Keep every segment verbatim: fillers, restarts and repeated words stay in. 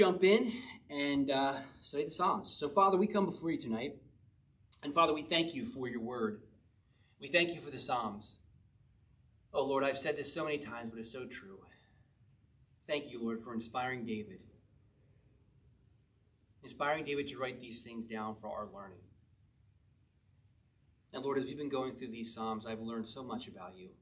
Jump in and uh, study the Psalms. So, Father, we come before you tonight, and Father, we thank you for your word. We thank you for the Psalms. Oh, Lord, I've said this so many times, but it's so true. Thank you, Lord, for inspiring David. Inspiring David to write these things down for our learning. And Lord, as we've been going through these Psalms, I've learned so much about you.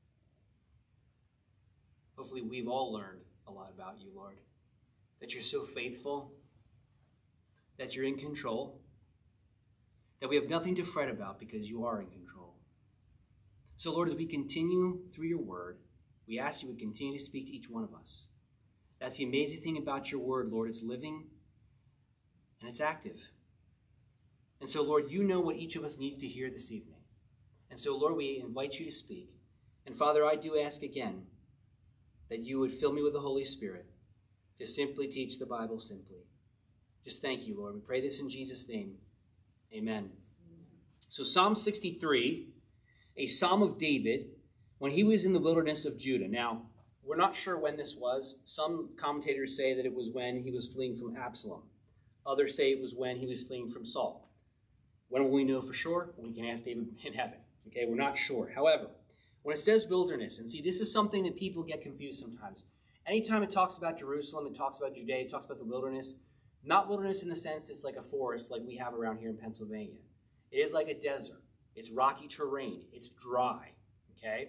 Hopefully, we've all learned a lot about you, Lord. That you're so faithful, that you're in control, that we have nothing to fret about because you are in control. So, Lord, as we continue through your word, we ask you would continue to speak to each one of us. That's the amazing thing about your word, Lord. It's living and it's active. And so, Lord, you know what each of us needs to hear this evening. And so, Lord, we invite you to speak. And Father, I do ask again that you would fill me with the Holy Spirit to simply teach the Bible simply. Just thank you, Lord. We pray this in Jesus' name. Amen. So Psalm sixty-three, a psalm of David, when he was in the wilderness of Judah. Now, we're not sure when this was. Some commentators say that it was when he was fleeing from Absalom. Others say it was when he was fleeing from Saul. When will we know for sure? We can ask David in heaven. Okay, we're not sure. However, when it says wilderness, and see, this is something that people get confused sometimes. Anytime it talks about Jerusalem, it talks about Judea, it talks about the wilderness. Not wilderness in the sense it's like a forest like we have around here in Pennsylvania. It is like a desert. It's rocky terrain. It's dry. Okay?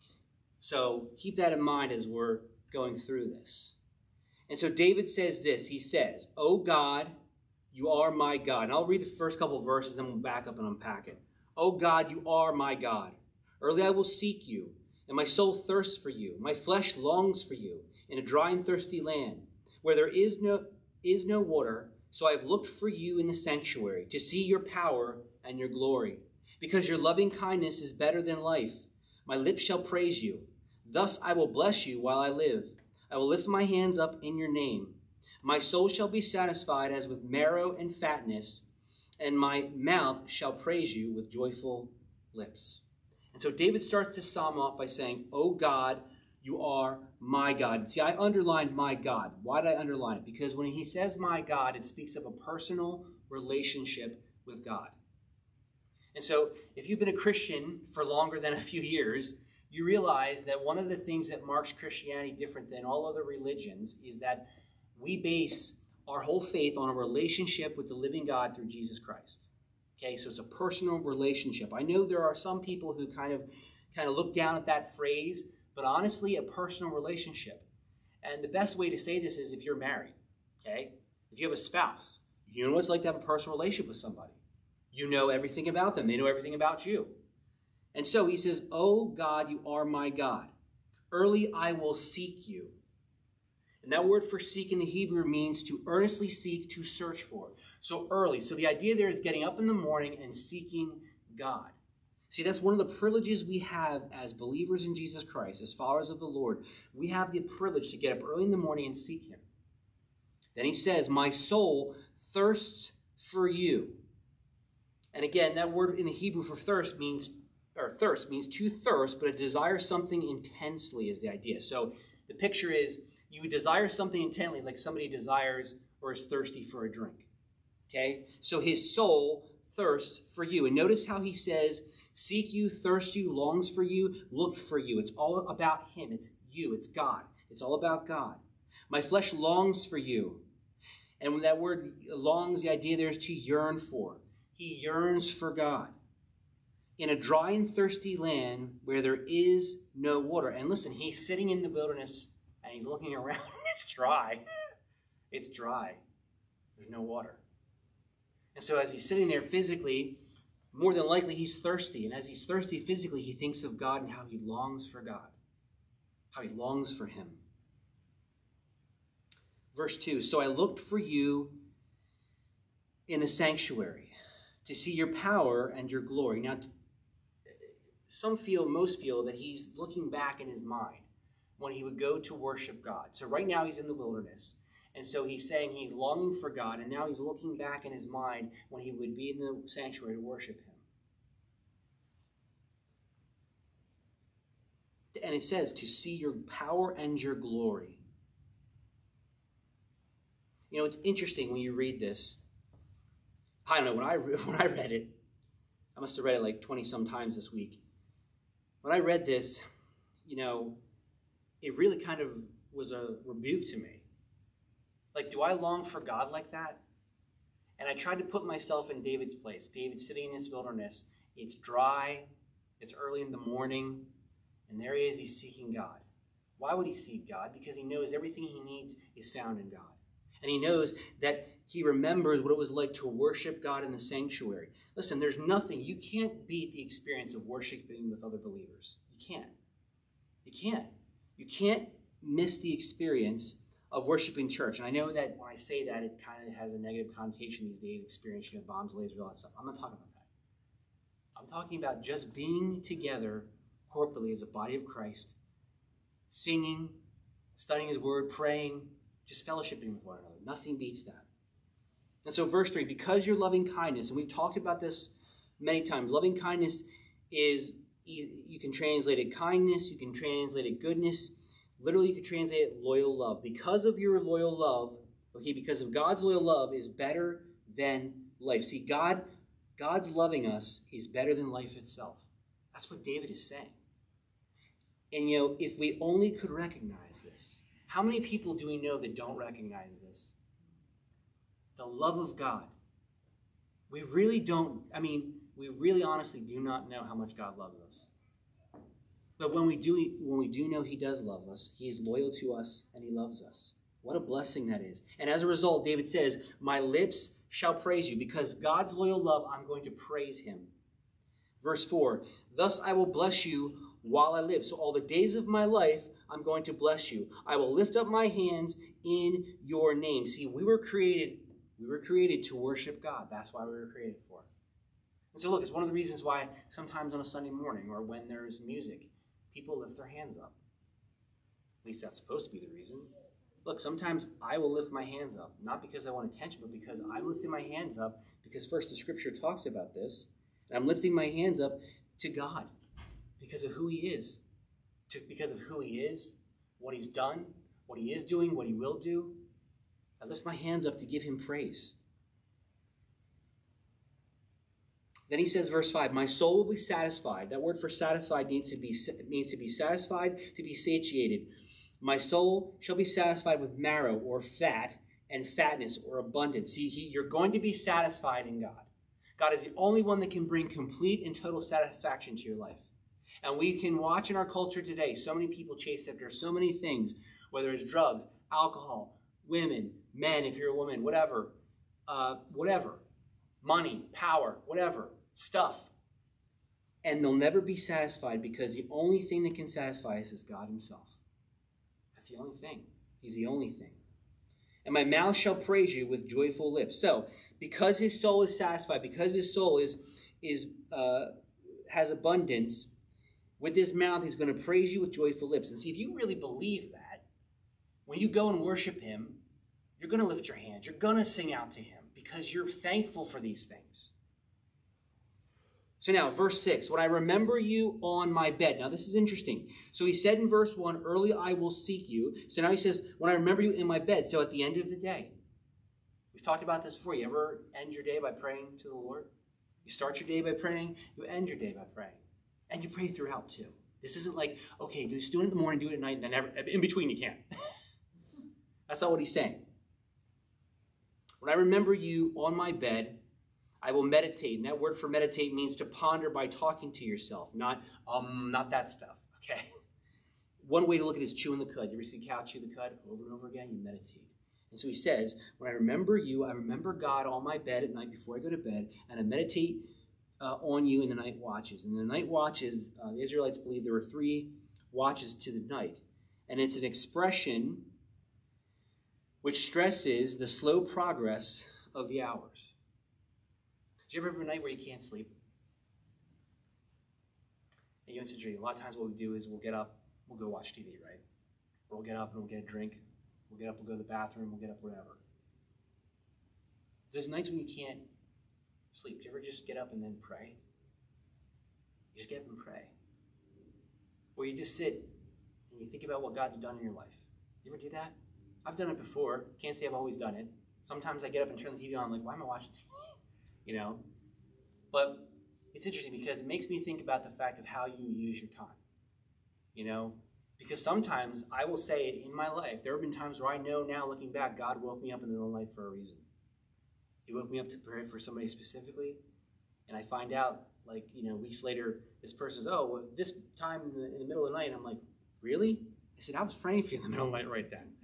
So keep that in mind as we're going through this. And so David says this. He says, "O God, you are my God." And I'll read the first couple of verses, then we'll back up and unpack it. "O God, you are my God. Early I will seek you, and my soul thirsts for you. My flesh longs for you in a dry and thirsty land, where there is no is no water. So I have looked for you in the sanctuary, to see your power and your glory. Because your loving kindness is better than life, my lips shall praise you. Thus I will bless you while I live. I will lift my hands up in your name. My soul shall be satisfied as with marrow and fatness, and my mouth shall praise you with joyful lips." And so David starts this psalm off by saying, "O God, you are my God." See, I underlined my God. Why did I underline it? Because when he says my God, it speaks of a personal relationship with God. And so if you've been a Christian for longer than a few years, you realize that one of the things that marks Christianity different than all other religions is that we base our whole faith on a relationship with the living God through Jesus Christ. Okay, so it's a personal relationship. I know there are some people who kind of kind of look down at that phrase, but honestly, a personal relationship. And the best way to say this is if you're married, okay? If you have a spouse, you know what it's like to have a personal relationship with somebody. You know everything about them. They know everything about you. And so he says, "O God, you are my God. Early I will seek you." And that word for seek in the Hebrew means to earnestly seek, to search for. So early. So the idea there is getting up in the morning and seeking God. See, that's one of the privileges we have as believers in Jesus Christ, as followers of the Lord. We have the privilege to get up early in the morning and seek him. Then he says, "My soul thirsts for you." And again, that word in the Hebrew for thirst means, or thirst means to thirst, but it desires something intensely is the idea. So the picture is you desire something intently, like somebody desires or is thirsty for a drink. Okay? So his soul thirsts for you. And notice how he says, seek you, thirst you, longs for you, look for you. It's all about him. It's you. It's God. It's all about God. "My flesh longs for you." And when that word longs, the idea there is to yearn for. He yearns for God. In a dry and thirsty land where there is no water. And listen, he's sitting in the wilderness and he's looking around. It's dry. It's dry. There's no water. And so as he's sitting there physically, more than likely he's thirsty. And as he's thirsty physically, he thinks of God and how he longs for God. How he longs for him. Verse two, "So I looked for you in a sanctuary to see your power and your glory." Now, some feel, most feel that he's looking back in his mind when he would go to worship God. So right now he's in the wilderness. And so he's saying he's longing for God, and now he's looking back in his mind when he would be in the sanctuary to worship him. And it says, to see your power and your glory. You know, it's interesting when you read this. I don't know, when I, when I read it, I must have read it like twenty-some times this week. When I read this, you know, it really kind of was a rebuke to me. Like, do I long for God like that? And I tried to put myself in David's place. David's sitting in this wilderness. It's dry. It's early in the morning. And there he is. He's seeking God. Why would he seek God? Because he knows everything he needs is found in God. And he knows that he remembers what it was like to worship God in the sanctuary. Listen, there's nothing. You can't beat the experience of worshiping with other believers. You can't. You can't. You can't miss the experience of worshiping church. And I know that when I say that, it kind of has a negative connotation these days, experience, you know, bombs, lasers, all that stuff. I'm not talking about that. I'm talking about just being together corporately as a body of Christ, singing, studying his word, praying, just fellowshipping with one another. Nothing beats that. And so verse three, because your loving kindness, and we've talked about this many times, loving kindness is, you can translate it kindness, you can translate it goodness, literally you can translate it loyal love. Because of your loyal love, okay, because of God's loyal love is better than life. See, God, God's loving us is better than life itself. That's what David is saying. And you know, if we only could recognize this, how many people do we know that don't recognize this? The love of God. We really don't, I mean, we really honestly do not know how much God loves us. But when we do when we do know he does love us, he is loyal to us and he loves us. What a blessing that is. And as a result, David says, my lips shall praise you. Because God's loyal love, I'm going to praise him. Verse four, thus I will bless you while I live. So all the days of my life, I'm going to bless you. I will lift up my hands in your name. See, we were created, we were created to worship God. That's why we were created for. And so look, it's one of the reasons why sometimes on a Sunday morning or when there's music, people lift their hands up. At least that's supposed to be the reason. Look, sometimes I will lift my hands up, not because I want attention, but because I'm lifting my hands up, because first the scripture talks about this, and I'm lifting my hands up to God because of who he is, to, because of who he is, what he's done, what he is doing, what he will do. I lift my hands up to give him praise. Then he says, verse five, my soul will be satisfied. That word for satisfied needs to be, means to be satisfied, to be satiated. My soul shall be satisfied with marrow or fat and fatness or abundance. See, he, you're going to be satisfied in God. God is the only one that can bring complete and total satisfaction to your life. And we can watch in our culture today, so many people chase after so many things, whether it's drugs, alcohol, women, men, if you're a woman, whatever, uh, whatever, money, power, whatever, stuff. And they'll never be satisfied because the only thing that can satisfy us is God himself. That's the only thing. He's the only thing. And my mouth shall praise you with joyful lips. So, because his soul is satisfied, because his soul is, is uh, has abundance, with his mouth he's going to praise you with joyful lips. And see, if you really believe that, when you go and worship him, you're going to lift your hands. You're going to sing out to him because you're thankful for these things. So now, verse six, when I remember you on my bed. Now, this is interesting. So he said in verse one, early I will seek you. So now he says, when I remember you in my bed. So at the end of the day. We've talked about this before. You ever end your day by praying to the Lord? You start your day by praying. You end your day by praying. And you pray throughout too. This isn't like, okay, just do it in the morning, do it at night, and then never, in between you can't. That's not what he's saying. When I remember you on my bed, I will meditate. And that word for meditate means to ponder by talking to yourself, not um, not that stuff, okay? One way to look at it is chewing the cud. You ever see a cow chew the cud over and over again? You meditate. And so he says, when I remember you, I remember God on my bed at night before I go to bed, and I meditate uh, on you in the night watches. And the night watches, uh, the Israelites believe there were three watches to the night. And it's an expression which stresses the slow progress of the hours. Do you ever have a night where you can't sleep? And you know, it's a lot of times what we do is we'll get up, we'll go watch T V, right? Or we'll get up and we'll get a drink. We'll get up, we'll go to the bathroom, we'll get up, whatever. There's nights when you can't sleep. Do you ever just get up and then pray? You just get up and pray. Or you just sit and you think about what God's done in your life. You ever do that? I've done it before. Can't say I've always done it. Sometimes I get up and turn the T V on, I'm like, why am I watching T V? You know? But it's interesting because it makes me think about the fact of how you use your time. You know? Because sometimes I will say it in my life. There have been times where I know now, looking back, God woke me up in the middle of the night for a reason. He woke me up to pray for somebody specifically. And I find out, like, you know, weeks later, this person says, oh, well, this time in the, in the middle of the night, and I'm like, really? I said, I was praying for you in the middle of the night right then.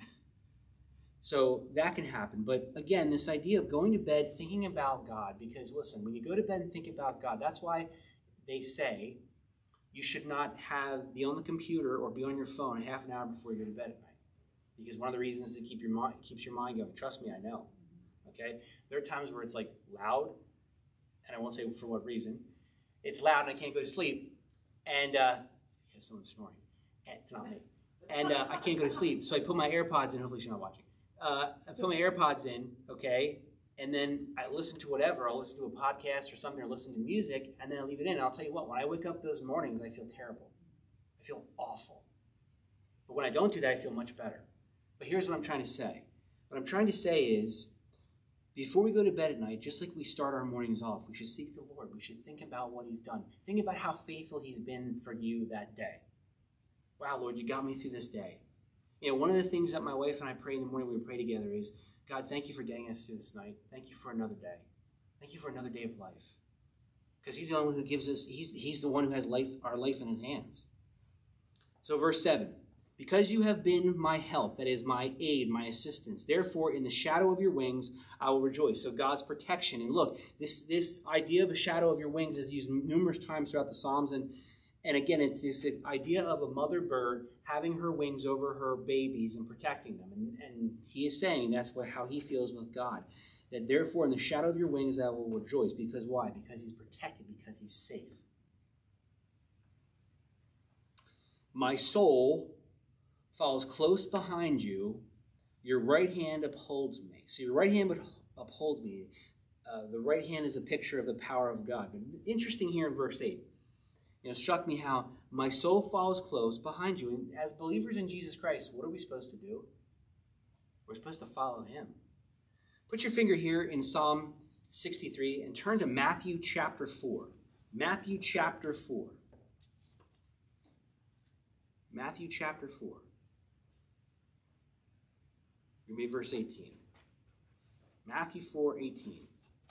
So that can happen. But again, this idea of going to bed thinking about God, because listen, when you go to bed and think about God, that's why they say you should not have be on the computer or be on your phone half an hour before you go to bed at night. Because one of the reasons to keep your mind keeps your mind going. Trust me, I know. Okay? There are times where it's like loud, and I won't say for what reason. It's loud and I can't go to sleep. And uh, it's because someone's snoring. It's not me. And uh, I can't go to sleep. So I put my AirPods in. Hopefully she's not watching. Uh, I put my AirPods in, okay, and then I listen to whatever. I'll listen to a podcast or something or listen to music, and then I leave it in. And I'll tell you what, when I wake up those mornings, I feel terrible. I feel awful. But when I don't do that, I feel much better. But here's what I'm trying to say. What I'm trying to say is, before we go to bed at night, just like we start our mornings off, we should seek the Lord. We should think about what he's done. Think about how faithful he's been for you that day. Wow, Lord, you got me through this day. You know, one of the things that my wife and I pray in the morning, we pray together is, God, thank you for getting us through this night. Thank you for another day. Thank you for another day of life. Because he's the only one who gives us, he's, he's the one who has life, our life in his hands. So verse seven, because you have been my help, that is my aid, my assistance, therefore in the shadow of your wings I will rejoice. So God's protection. And look, this, this idea of a shadow of your wings is used numerous times throughout the Psalms. And And again, it's this idea of a mother bird having her wings over her babies and protecting them. And, and he is saying that's what, how he feels with God. That therefore in the shadow of your wings I will rejoice. Because why? Because he's protected, because he's safe. My soul follows close behind you. Your right hand upholds me. So your right hand would uphold me. Uh, the right hand is a picture of the power of God. But interesting here in verse eight. You know, it struck me how my soul follows close behind you. And as believers in Jesus Christ, what are we supposed to do? We're supposed to follow him. Put your finger here in Psalm sixty-three and turn to Matthew chapter four. Matthew chapter four. Matthew chapter four. Give me verse eighteen. Matthew four eighteen.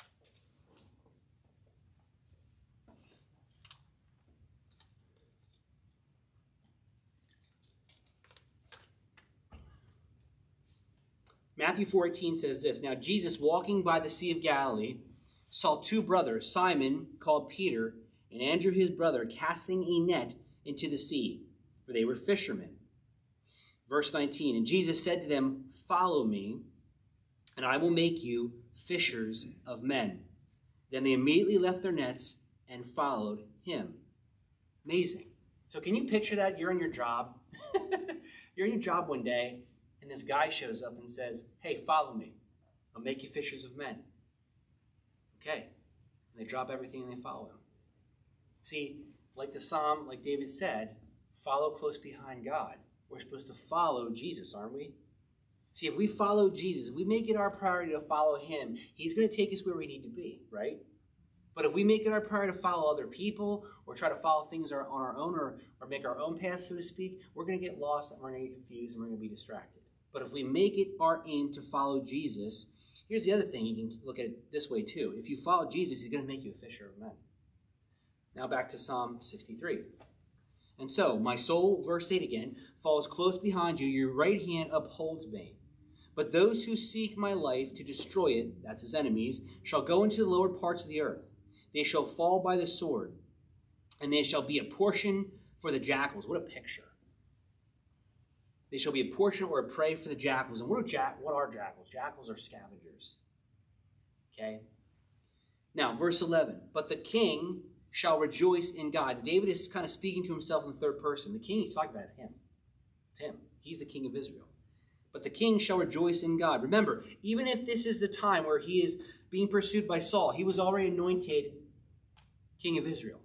Matthew four eighteen says this, Now Jesus, walking by the Sea of Galilee, saw two brothers, Simon, called Peter, and Andrew his brother, casting a net into the sea, for they were fishermen. Verse nineteen, And Jesus said to them, Follow me, and I will make you fishers of men. Then they immediately left their nets and followed him. Amazing. So can you picture that? You're in your job. You're in your job one day, and this guy shows up and says, hey, follow me. I'll make you fishers of men. Okay. And they drop everything and they follow him. See, like the psalm, like David said, follow close behind God. We're supposed to follow Jesus, aren't we? See, if we follow Jesus, if we make it our priority to follow him, he's going to take us where we need to be, right? But if we make it our priority to follow other people or try to follow things on our own or, or make our own path, so to speak, we're going to get lost and we're going to get confused and we're going to be distracted. But if we make it our aim to follow Jesus, here's the other thing. You can look at it this way too. If you follow Jesus, he's going to make you a fisher of men. Now back to Psalm sixty-three. And so, my soul, verse eight again, follows close behind you. Your right hand upholds me. But those who seek my life to destroy it, that's his enemies, shall go into the lower parts of the earth. They shall fall by the sword, and they shall be a portion for the jackals. What a picture. They shall be a portion or a prey for the jackals. And what are, jack- what are jackals? Jackals are scavengers. Okay? Now, verse eleven. But the king shall rejoice in God. David is kind of speaking to himself in the third person. The king he's talking about is him. It's him. He's the king of Israel. But the king shall rejoice in God. Remember, even if this is the time where he is being pursued by Saul, he was already anointed king of Israel.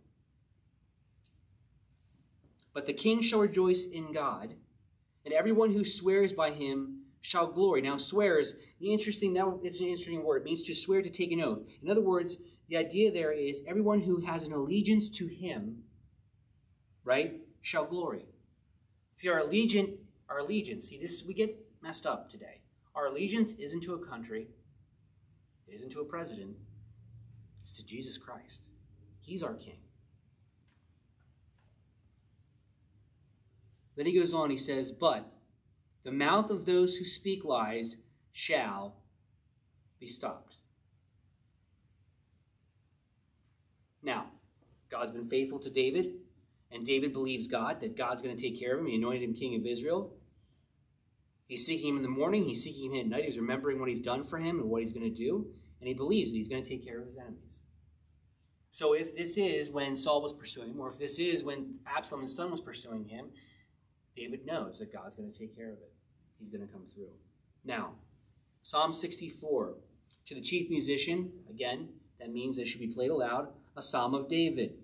But the king shall rejoice in God, and everyone who swears by him shall glory. Now, swears, the interesting, that it's an interesting word. It means to swear, to take an oath. In other words, the idea there is everyone who has an allegiance to him, right, shall glory. See, our allegiance, our allegiance, see, this, we get messed up today. Our allegiance isn't to a country, it isn't to a president, it's to Jesus Christ. He's our King. Then he goes on, he says, but the mouth of those who speak lies shall be stopped. Now, God's been faithful to David, and David believes God, that God's going to take care of him. He anointed him king of Israel. He's seeking him in the morning, he's seeking him at night, he's remembering what he's done for him and what he's going to do, and he believes that he's going to take care of his enemies. So if this is when Saul was pursuing him, or if this is when Absalom, his son, was pursuing him, David knows that God's going to take care of it. He's going to come through. Now, Psalm sixty-four. To the chief musician, again, that means that it should be played aloud, a psalm of David.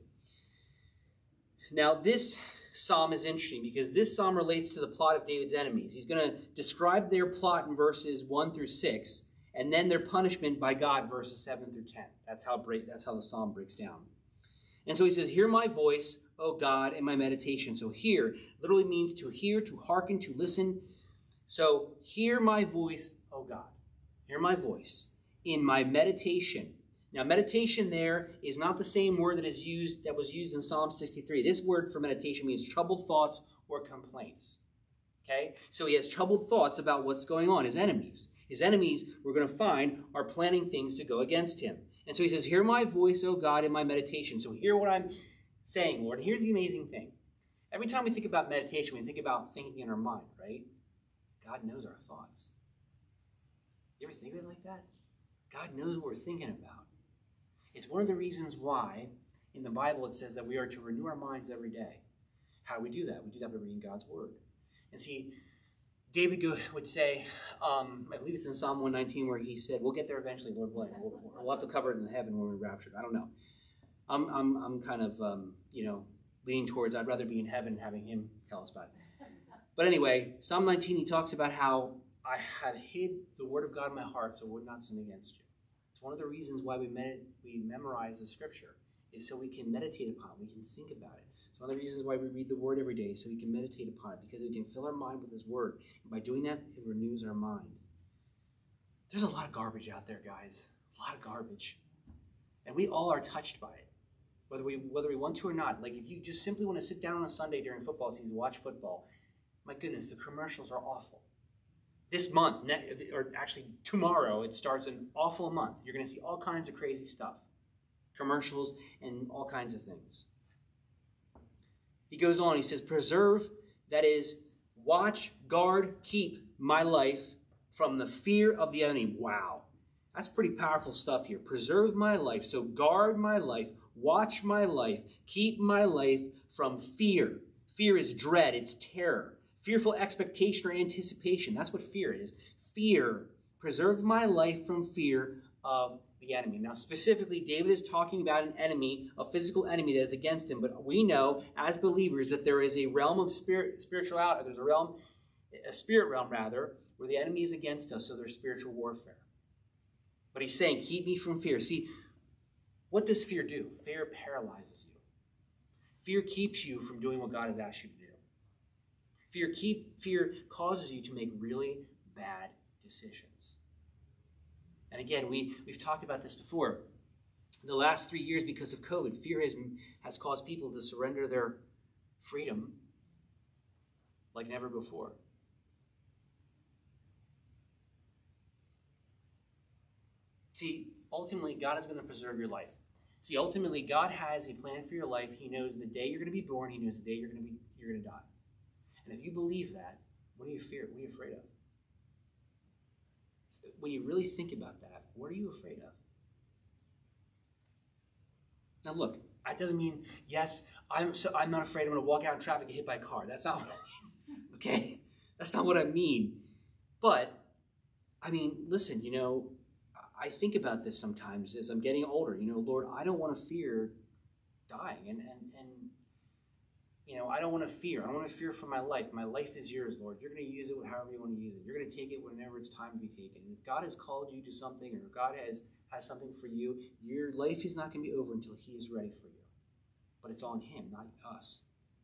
Now, this psalm is interesting because this psalm relates to the plot of David's enemies. He's going to describe their plot in verses one through six, and then their punishment by God, verses seven through ten. That's how, break, that's how the psalm breaks down. And so he says, hear my voice, O God, in my meditation. So hear literally means to hear, to hearken, to listen. So hear my voice, O God. Hear my voice in my meditation. Now, meditation there is not the same word that is used that was used in Psalm sixty-three. This word for meditation means troubled thoughts or complaints. Okay? So he has troubled thoughts about what's going on, his enemies. His enemies, we're going to find, are planning things to go against him. And so he says, hear my voice, O God, in my meditation. So hear what I'm saying, Lord. And here's the amazing thing. Every time we think about meditation, we think about thinking in our mind, right? God knows our thoughts. You ever think of it like that? God knows what we're thinking about. It's one of the reasons why in the Bible it says that we are to renew our minds every day. How do we do that? We do that by reading God's word. And see, David would say, um, I believe it's in Psalm one nineteen where he said, we'll get there eventually, Lord willing. We'll, we'll have to cover it in heaven when we're raptured. I don't know. I'm, I'm, I'm kind of, um, you know, leaning towards I'd rather be in heaven having him tell us about it. But anyway, Psalm nineteen, he talks about how I have hid the word of God in my heart so I would not sin against you. It's one of the reasons why we, med- we memorize the scripture is so we can meditate upon it. We can think about it. It's one of the reasons why we read the word every day, so we can meditate upon it, because we can fill our mind with his word. And by doing that, it renews our mind. There's a lot of garbage out there, guys. A lot of garbage. And we all are touched by it, whether we whether we want to or not. Like if you just simply want to sit down on a Sunday during football season, watch football, my goodness, the commercials are awful. This month, or actually tomorrow, it starts an awful month. You're going to see all kinds of crazy stuff. Commercials and all kinds of things. He goes on, he says, preserve, that is, watch, guard, keep my life from the fear of the enemy. Wow. That's pretty powerful stuff here. Preserve my life. So guard my life, watch my life, keep my life from fear. Fear is dread, it's terror. Fearful expectation or anticipation. That's what fear is. Fear. Preserve my life from fear of the enemy. Now, specifically, David is talking about an enemy, a physical enemy that is against him. But we know, as believers, that there is a realm of spirit, spiritual out. There's a realm, a spirit realm rather, where the enemy is against us. So there's spiritual warfare. But he's saying, keep me from fear. See, what does fear do? Fear paralyzes you. Fear keeps you from doing what God has asked you to do. Fear keep fear causes you to make really bad decisions. And again, we, we've talked about this before. The last three years, because of COVID, fear has, has caused people to surrender their freedom like never before. See, ultimately, God is going to preserve your life. See, ultimately, God has a plan for your life. He knows the day you're going to be born. He knows the day you're going to be you're going to die. And if you believe that, what do you fear? What are you afraid of? When you really think about that, what are you afraid of? Now look, that doesn't mean, yes, I'm so I'm not afraid I'm going to walk out in traffic and get hit by a car. That's not what I mean. Okay? That's not what I mean. But, I mean, listen, you know, I think about this sometimes as I'm getting older. You know, Lord, I don't want to fear dying. And, and, and you know, I don't want to fear. I don't want to fear for my life. My life is yours, Lord. You're going to use it however you want to use it. You're going to take it whenever it's time to be taken. If God has called you to something, or God has, has something for you, your life is not going to be over until he is ready for you. But it's on him, not us.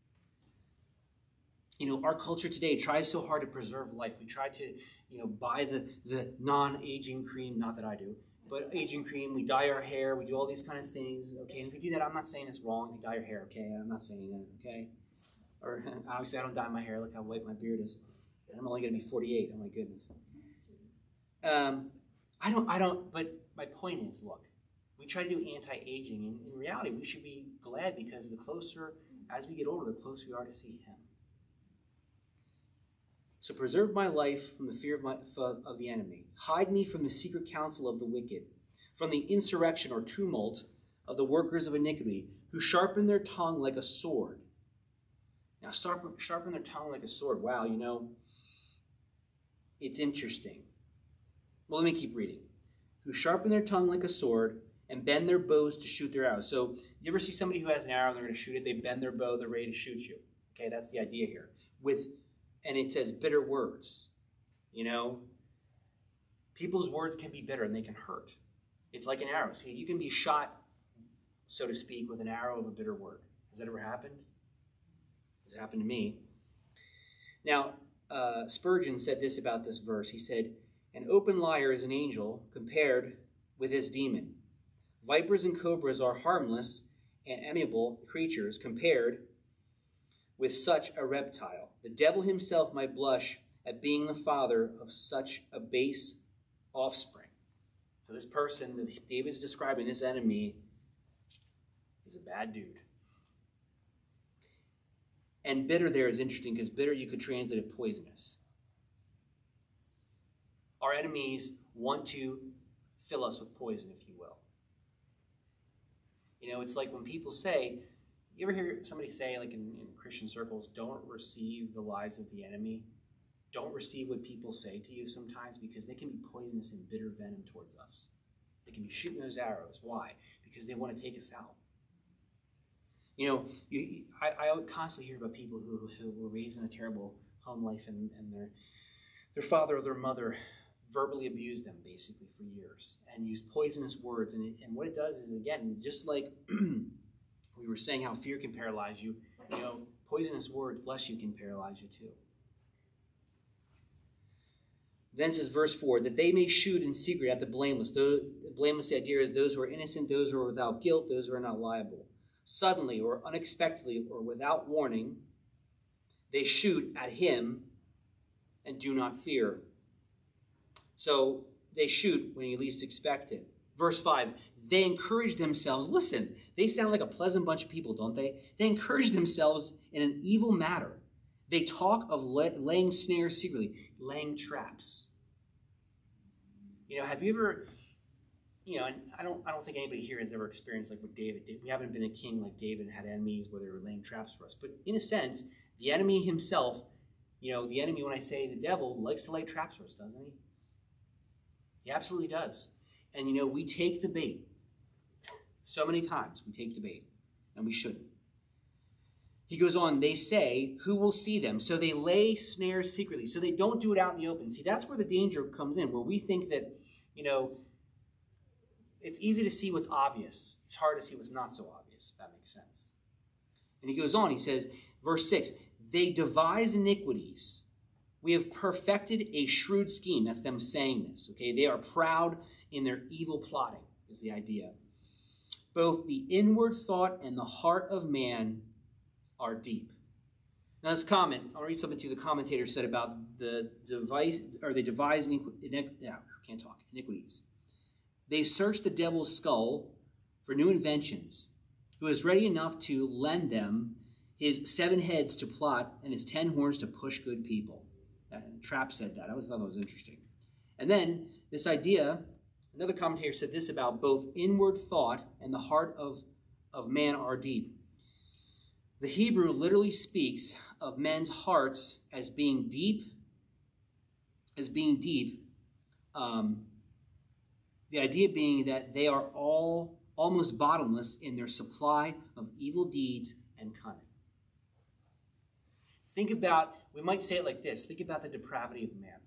You know, our culture today tries so hard to preserve life. We try to, you know, buy the, the non-aging cream. Not that I do. But aging cream, we dye our hair, we do all these kind of things. Okay, and if you do that, I'm not saying it's wrong to dye your hair, okay? I'm not saying that, okay? Or obviously I don't dye my hair. Look how white my beard is. And I'm only going to be forty-eight. Oh my goodness. Um, I don't, I don't, but my point is, look, we try to do anti-aging. And in reality, we should be glad because the closer, as we get older, the closer we are to see him. So preserve my life from the fear of, my, of the enemy. Hide me from the secret counsel of the wicked, from the insurrection or tumult of the workers of iniquity, who sharpen their tongue like a sword. Now, sharpen, sharpen their tongue like a sword. Wow, you know, it's interesting. Well, let me keep reading. Who sharpen their tongue like a sword and bend their bows to shoot their arrows. So you ever see somebody who has an arrow and they're going to shoot it? They bend their bow, they're ready to shoot you. Okay, that's the idea here. With And it says bitter words. You know, people's words can be bitter and they can hurt. It's like an arrow. See, you can be shot, so to speak, with an arrow of a bitter word. Has that ever happened? It's happened to me. Now, uh, Spurgeon said this about this verse. He said, an open liar is an angel compared with his demon. Vipers and cobras are harmless and amiable creatures compared with such a reptile. The devil himself might blush at being the father of such a base offspring. So this person that David's describing, this enemy, is a bad dude. And bitter there is interesting because bitter you could translate it poisonous. Our enemies want to fill us with poison, if you will. You know, it's like when people say, you ever hear somebody say, like in, in Christian circles, don't receive the lies of the enemy? Don't receive what people say to you sometimes because they can be poisonous and bitter venom towards us. They can be shooting those arrows. Why? Because they want to take us out. You know, you, I, I constantly hear about people who, who were raised in a terrible home life and, and their, their father or their mother verbally abused them basically for years and used poisonous words. And, it, and what it does is, again, just like we were saying how fear can paralyze you, you know, poisonous words, bless you, can paralyze you too. Then says verse four, that they may shoot in secret at the blameless. Those, blameless, the idea is those who are innocent, those who are without guilt, those who are not liable. Suddenly or unexpectedly or without warning, they shoot at him and do not fear. So they shoot when you least expect it. Verse five, they encourage themselves. Listen, they sound like a pleasant bunch of people, don't they? They encourage themselves in an evil matter. They talk of lay, laying snares secretly, laying traps. You know, have you ever, you know, and I don't I don't think anybody here has ever experienced like what David did. We haven't been a king like David and had enemies where they were laying traps for us. But in a sense, the enemy himself, you know, the enemy, when I say the devil, likes to lay traps for us, doesn't he? He absolutely does. And, you know, we take the bait. So many times we take the bait, and we shouldn't. He goes on, they say, who will see them? So they lay snares secretly. So they don't do it out in the open. See, that's where the danger comes in, where we think that, you know, it's easy to see what's obvious. It's hard to see what's not so obvious, if that makes sense. And he goes on, he says, verse six, they devise iniquities. We have perfected a shrewd scheme. That's them saying this, okay? They are proud in their evil plotting, is the idea. Both the inward thought and the heart of man are deep. Now let's comment. I'll read something to the commentator said about the device, or they devise iniqu- yeah, can't talk, iniquities. They search the devil's skull for new inventions, who is ready enough to lend them his seven heads to plot and his ten horns to push good people. That, Trapp said that. I always thought that was interesting. And then this idea, another commentator said this about both inward thought and the heart of, of man are deep. The Hebrew literally speaks of men's hearts as being deep, as being deep. Um, the idea being that they are all almost bottomless in their supply of evil deeds and cunning. Think about, we might say it like this, think about the depravity of man.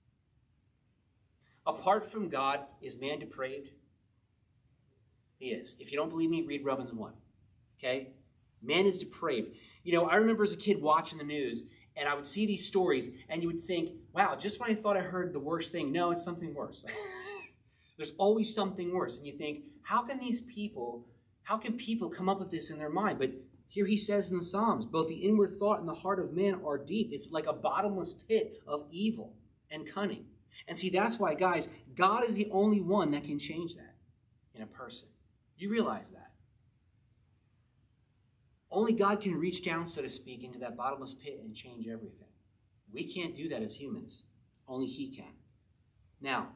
Apart from God, is man depraved? He is. If you don't believe me, read Romans one. Okay? Man is depraved. You know, I remember as a kid watching the news, and I would see these stories, and you would think, wow, just when I thought I heard the worst thing, no, it's something worse. There's always something worse. And you think, how can these people, how can people come up with this in their mind? But here he says in the Psalms, both the inward thought and the heart of man are deep. It's like a bottomless pit of evil and cunning. And see, that's why, guys, God is the only one that can change that in a person. You realize that. Only God can reach down, so to speak, into that bottomless pit and change everything. We can't do that as humans. Only he can. Now,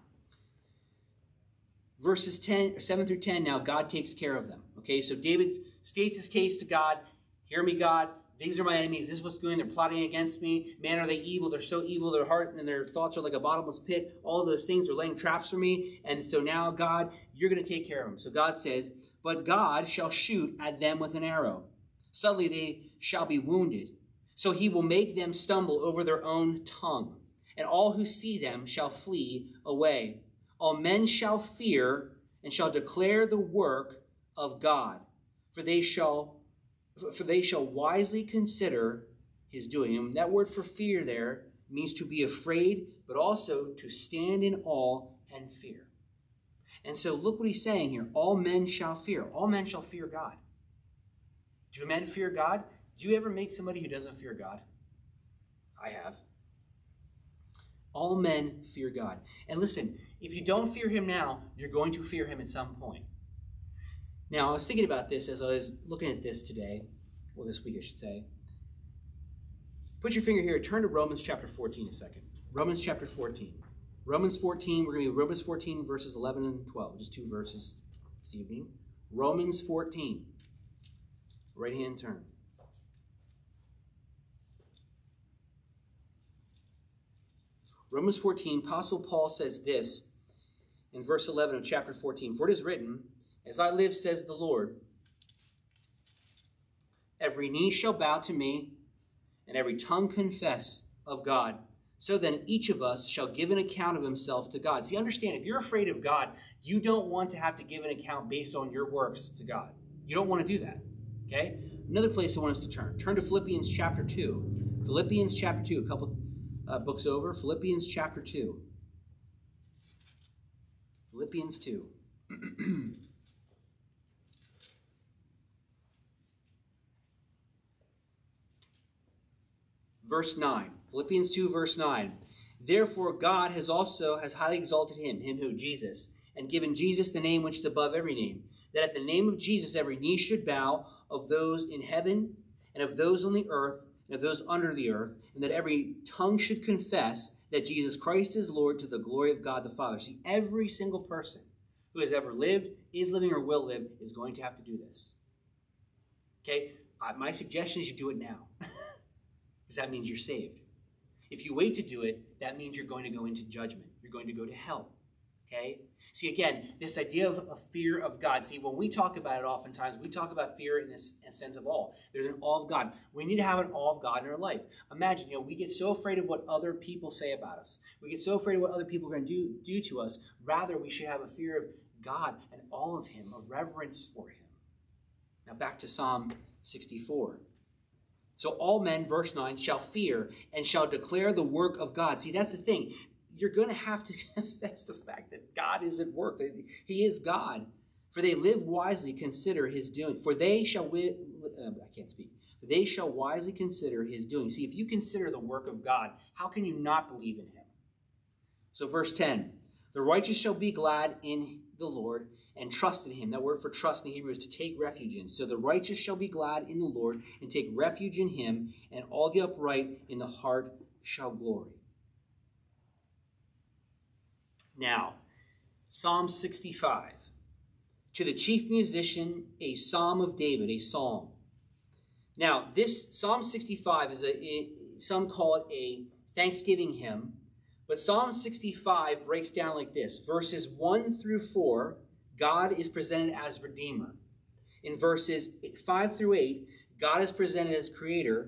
verses ten, seven through ten, now God takes care of them. Okay, so David states his case to God. Hear me, God. These are my enemies. This is what's going. They're plotting against me. Man, are they evil? They're so evil. Their heart and their thoughts are like a bottomless pit. All of those things are laying traps for me. And so now, God, you're going to take care of them. So God says, but God shall shoot at them with an arrow. Suddenly they shall be wounded. So he will make them stumble over their own tongue. And all who see them shall flee away. All men shall fear and shall declare the work of God. For they shall For they shall wisely consider his doing. And that word for fear there means to be afraid, but also to stand in awe and fear. And so look what he's saying here. All men shall fear. All men shall fear God. Do men fear God? Do you ever meet somebody who doesn't fear God? I have. All men fear God. And listen, if you don't fear him now, you're going to fear him at some point. Now, I was thinking about this as I was looking at this today, or this week I should say. Put your finger here, turn to Romans chapter fourteen a second. Romans chapter fourteen. Romans fourteen, we're going to be Romans fourteen, verses eleven and twelve, just two verses this evening. Romans fourteen, right-hand turn. Romans fourteen, Apostle Paul says this in verse eleven of chapter fourteen, for it is written, as I live, says the Lord, every knee shall bow to me, and every tongue confess of God. So then each of us shall give an account of himself to God. See, understand, if you're afraid of God, you don't want to have to give an account based on your works to God. You don't want to do that, okay? Another place I want us to turn. Turn to Philippians chapter two. Philippians chapter two, a couple uh, books over. Philippians chapter two. Philippians two. Verse nine, Philippians two, verse nine. Therefore God has also has highly exalted him, him who, Jesus, and given Jesus the name which is above every name, that at the name of Jesus every knee should bow, of those in heaven, and of those on the earth, and of those under the earth, and that every tongue should confess that Jesus Christ is Lord, to the glory of God the Father. See, every single person who has ever lived, is living, or will live is going to have to do this. Okay? Uh, my suggestion is you do it now. Because that means you're saved. If you wait to do it, that means you're going to go into judgment. You're going to go to hell. Okay? See, again, this idea of a fear of God. See, when we talk about it oftentimes, we talk about fear in this in sense of awe. There's an awe of God. We need to have an awe of God in our life. Imagine, you know, we get so afraid of what other people say about us. We get so afraid of what other people are going to do, do to us. Rather, we should have a fear of God and awe of him, a reverence for him. Now back to Psalm sixty-four. So all men, verse nine, shall fear and shall declare the work of God. See, that's the thing. You're going to have to confess the fact that God is at work, that he is God. For they live wisely, consider his doing. For they shall, wi- uh, I can't speak. For they shall wisely consider his doing. See, if you consider the work of God, how can you not believe in him? So verse ten, the righteous shall be glad in the Lord and trust in him. That word for trust in the Hebrew is to take refuge in. So the righteous shall be glad in the Lord and take refuge in him, and all the upright in the heart shall glory. Now, Psalm sixty-five. To the chief musician, a psalm of David, a psalm. Now, this Psalm sixty-five is a, it, some call it a thanksgiving hymn, but Psalm sixty-five breaks down like this. Verses one through four, God is presented as Redeemer. In verses five through eight, God is presented as Creator.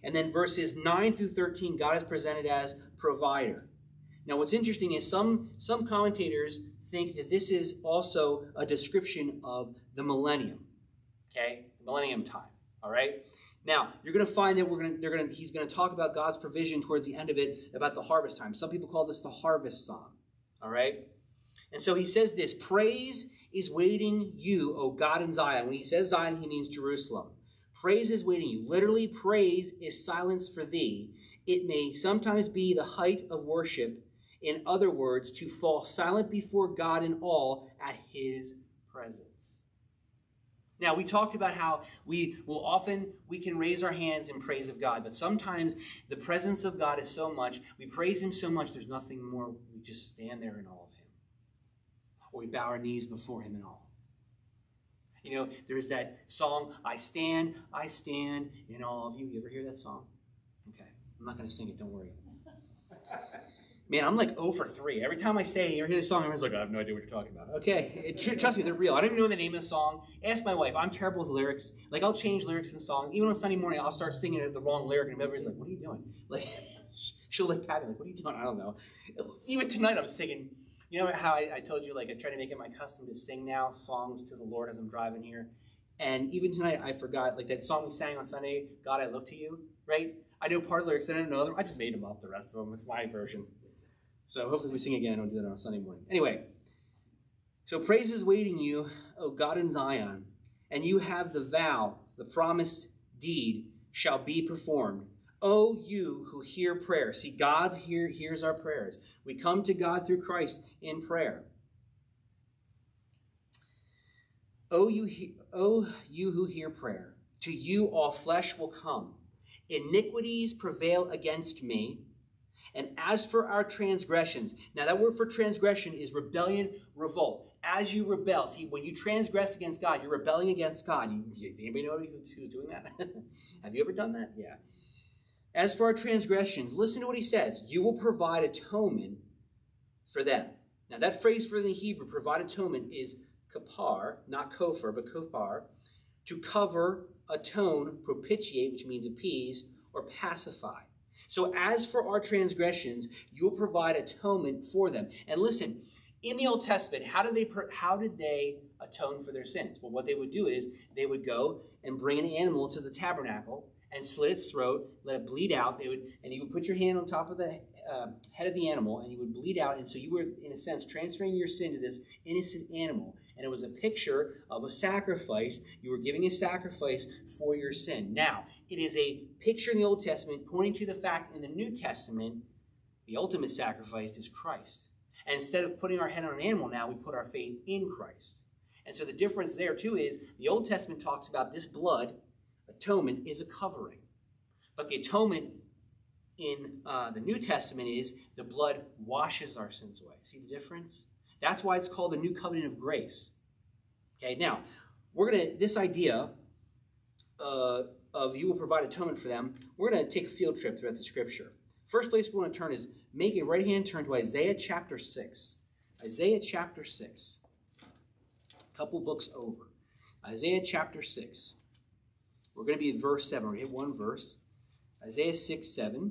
And then verses nine through thirteen, God is presented as provider. Now, what's interesting is some, some commentators think that this is also a description of the millennium. Okay? The millennium time. All right? Now, you're going to find that we're going to, they're going to, he's going to talk about God's provision towards the end of it, about the harvest time. Some people call this the harvest song. All right? And so he says this, praise is waiting you, O God in Zion. When he says Zion, he means Jerusalem. Praise is waiting you. Literally, praise is silence for thee. It may sometimes be the height of worship. In other words, to fall silent before God in awe at his presence. Now, we talked about how we will often, we can raise our hands in praise of God, but sometimes the presence of God is so much, we praise him so much, there's nothing more. We just stand there in awe of him. Or we bow our knees before him in awe. You know, there's that song, I stand, I stand in awe of you. You ever hear that song? Okay, I'm not going to sing it, don't worry. Man, I'm like zero for three. Every time I say, you ever hear this song, everyone's like, I have no idea what you're talking about. Okay, it, tr- trust me, they're real. I don't even know the name of the song. Ask my wife. I'm terrible with lyrics. Like, I'll change lyrics in songs. Even on Sunday morning, I'll start singing the wrong lyric, and everybody's like, what are you doing? Like, she'll look at me like, what are you doing? I don't know. Even tonight, I'm singing. You know how I, I told you, like, I try to make it my custom to sing now songs to the Lord as I'm driving here? And even tonight, I forgot, like, that song we sang on Sunday, God, I Look to You, right? I know part of the lyrics, and I don't know them. I just made them up, the rest of them. It's my version. So hopefully if we sing again, I don't do that on a Sunday morning. Anyway, so praise is waiting you, O God in Zion, and you have the vow, the promised deed shall be performed. O you who hear prayer. See, God hear, hears our prayers. We come to God through Christ in prayer. O you, he, o you who hear prayer, to you all flesh will come. Iniquities prevail against me. And as for our transgressions, now that word for transgression is rebellion, revolt. As you rebel, see, when you transgress against God, you're rebelling against God. You, does anybody know who's doing that? Have you ever done that? Yeah. As for our transgressions, listen to what he says. You will provide atonement for them. Now that phrase for the Hebrew, provide atonement, is kapar, not kofar, but kopar, to cover, atone, propitiate, which means appease, or pacify. So as for our transgressions, you'll provide atonement for them. And listen, in the Old Testament, how did they how did they atone for their sins? Well, what they would do is they would go and bring an animal to the tabernacle and slit its throat, let it bleed out. They would, and you would put your hand on top of the uh, head of the animal, and you would bleed out. And so you were, in a sense, transferring your sin to this innocent animal. And it was a picture of a sacrifice. You were giving a sacrifice for your sin. Now, it is a picture in the Old Testament pointing to the fact in the New Testament, the ultimate sacrifice is Christ. And instead of putting our head on an animal now, we put our faith in Christ. And so the difference there, too, is the Old Testament talks about this blood, atonement, is a covering. But the atonement in uh, the New Testament is the blood washes our sins away. See the difference? That's why it's called the New Covenant of Grace. Okay, now, we're going to, this idea uh, of you will provide atonement for them, we're going to take a field trip throughout the Scripture. First place we want to turn is make a right-hand turn to Isaiah chapter six. Isaiah chapter six. A couple books over. Isaiah chapter six. We're going to be at verse seven. We're going to hit one verse. Isaiah six, seven.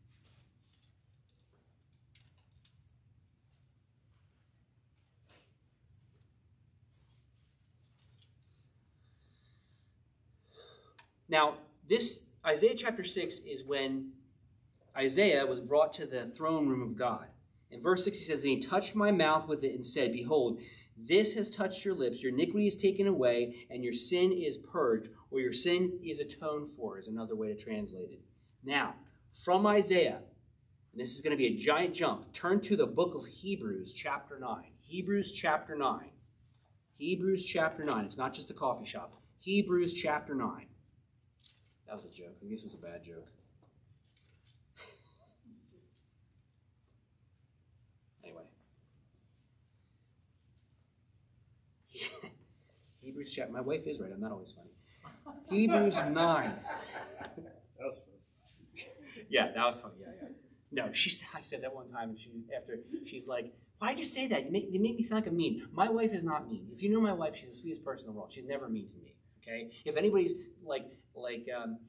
Now, this Isaiah chapter six is when Isaiah was brought to the throne room of God. In verse six, he says, and he touched my mouth with it and said, behold, this has touched your lips, your iniquity is taken away, and your sin is purged, or your sin is atoned for, is another way to translate it. Now, from Isaiah, and this is going to be a giant jump, turn to the book of Hebrews chapter nine. Hebrews chapter nine. Hebrews chapter nine. It's not just a coffee shop. Hebrews chapter nine. That was a joke. I guess it was a bad joke. Anyway. Hebrews chapter. My wife is right. I'm not always funny. Hebrews nine. That was funny. Yeah, that was funny. Yeah, yeah. No, she. I said that one time, and she after she's like, "Why'd you say that? You make you make me sound like a mean." My wife is not mean. If you know my wife, she's the sweetest person in the world. She's never mean to me. Okay. If anybody's like like um,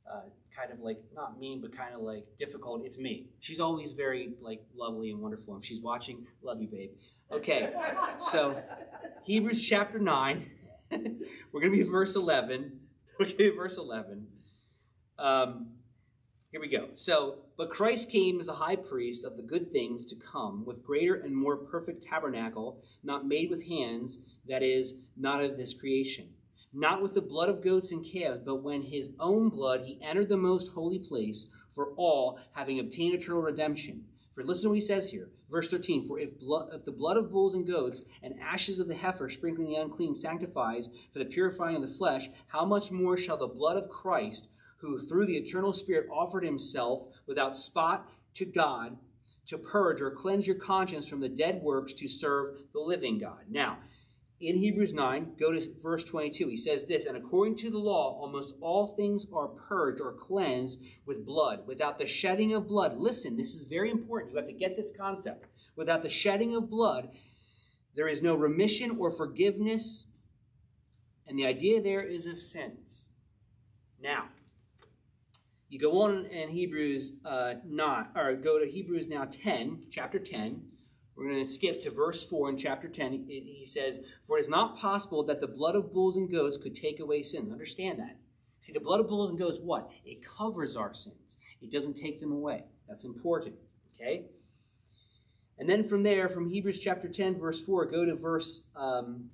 uh, kind of like, not mean, but kind of like difficult, it's me. She's always very like lovely and wonderful. If she's watching, love you, babe. Okay, so Hebrews chapter nine. We're going to be verse eleven. Okay, verse eleven. Um, here we go. So, but Christ came as a high priest of the good things to come, with greater and more perfect tabernacle, not made with hands, that is, not of this creation. Not with the blood of goats and calves, but when his own blood he entered the most holy place for all, having obtained eternal redemption. For listen to what he says here. Verse thirteen, for if, blood, if the blood of bulls and goats and ashes of the heifer sprinkling the unclean sanctifies for the purifying of the flesh, how much more shall the blood of Christ, who through the eternal Spirit offered himself without spot to God, to purge or cleanse your conscience from the dead works to serve the living God. Now, in Hebrews nine, go to verse twenty-two. He says this, and according to the law, almost all things are purged or cleansed with blood. Without the shedding of blood, listen, this is very important. You have to get this concept. Without the shedding of blood, there is no remission or forgiveness. And the idea there is of sins. Now, you go on in Hebrews uh, nine, or go to Hebrews now ten, chapter ten. We're going to skip to verse four in chapter ten. He says, for it is not possible that the blood of bulls and goats could take away sins. Understand that. See, the blood of bulls and goats, what? It covers our sins. It doesn't take them away. That's important. Okay? And then from there, from Hebrews chapter ten, verse four, go to verse um,